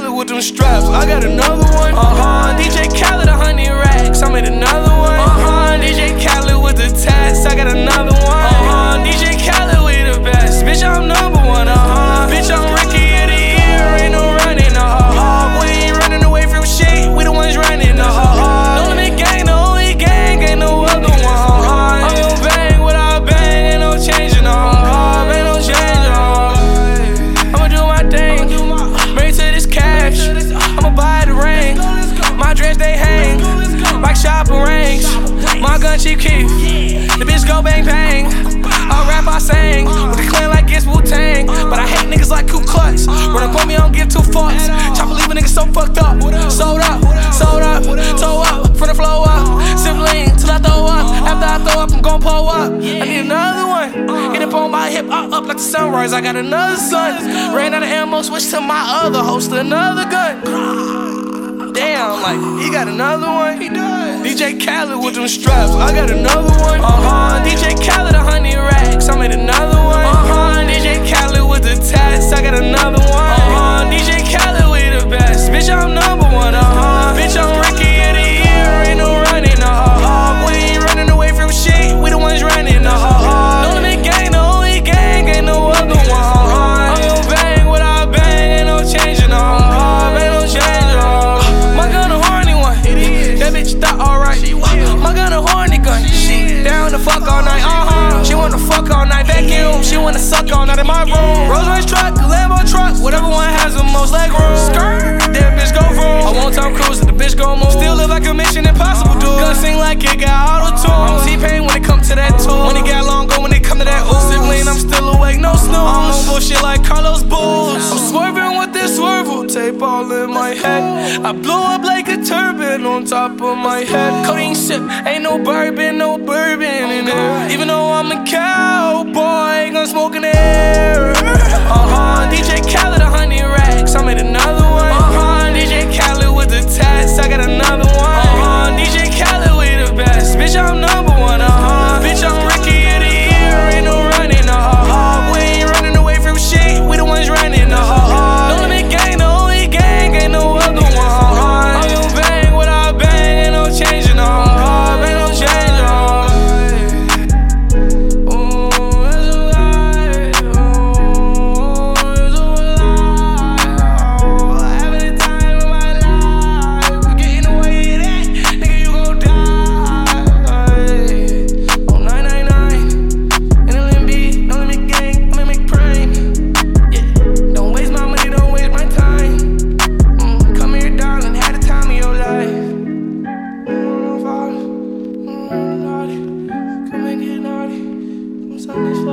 Khaled with them straps. I got another one. DJ Khaled 100 racks. I made another one. DJ Khaled with the tats. I got another one. DJ Khaled, we the best. Bitch, I'm number one. Bitch, I'm Ricky of the year. Ain't no running. We ain't running away from shit. We the ones running. No limit gang, the only gang. Ain't no other one. I'm gon' bang what I bang. Ain't no changing. Ain't no changing. I'ma do my thing. Married to this cash. I'ma buy the ring. My dress they hang like shopping rings. My gun cheap keep. The bitch go bang bang. I rap, I sing. With the clan like it's Wu-Tang. But I hate niggas like Ku Klux. Run up on me, I don't give two fucks. Chopper leave a nigga so fucked up. Sold up, toe up, from the flow up. Sibling till I throw up. After I throw up, I'm gon' pull up. I need another one. Get up on my hip, up like the sunrise. I got another son. Ran out of ammo, switched to my other host, another gun. Damn, like, he got another one. He does. DJ Khaled with them straps. I got another one. DJ Khaled 100 racks. I made another one. DJ Khaled with the tats. I got another one. DJ Khaled, we the best. Bitch, I'm number one. Bitch, I'm Ricky of the year. Ain't no running. We ain't running away from shit. We the ones running. No limit gang, the only gang. Ain't no other one. I'm gon' bang what I bang. Ain't no changing. Ain't no changing. My gun a horny one. That bitch thought alright. My gun a horny gun. She down to fuck all night. She wanna fuck all night. Vacuum. She wanna suck all night in my room. Rolls Royce truck, Lambo truck. Whatever one has the most leg room. Damn bitch go vroom. I want Tom Cruise and the bitch gon' move. Still live like a Mission Impossible dude. Gun sing like it got auto-tune. I'm T-Pain when it come to that tool. When it got long go when it come to that ooh. Sibling, I'm still awake, no snooze. I'm on bullshit like Carlos Bulls. I'm swerving with this swervel tape all in my head. I blow up like a turban on top of my head. Codeine sip, ain't no bourbon in there. Even though I'm a cowboy, gun smoke in the air. DJ Khaled 100 racks. I made another one. DJ Khaled with the tats. I got another one. DJ Khaled, we the best. Bitch, I'm number one. Bitch, I'm Ricky of the year. Ain't no running. We ain't running away from shit. We the ones running. No limit gang, the only gang. Ain't no other one. I'm gon' bang what I bang. Ain't no changing. Ain't no changing. Come and get naughty.